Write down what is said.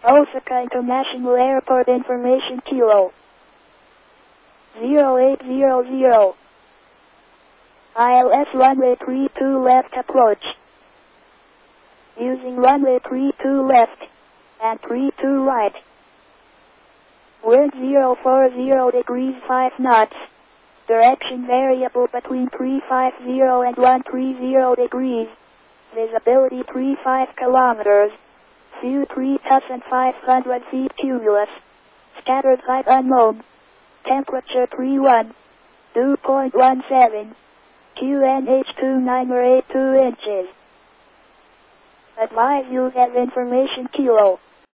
Osaka International Airport information Kilo 0800. ILS runway 32 left approach. Using runway 32 left and 32 right. Wind 040 degrees 5 knots. Direction variable between 350 and 130 degrees. Visibility 35 kilometers. View 3,500 feet cumulus. Scattered light unknown. Temperature 31. 2.17. QNH 29 or 82 inches. Advise you have information Kilo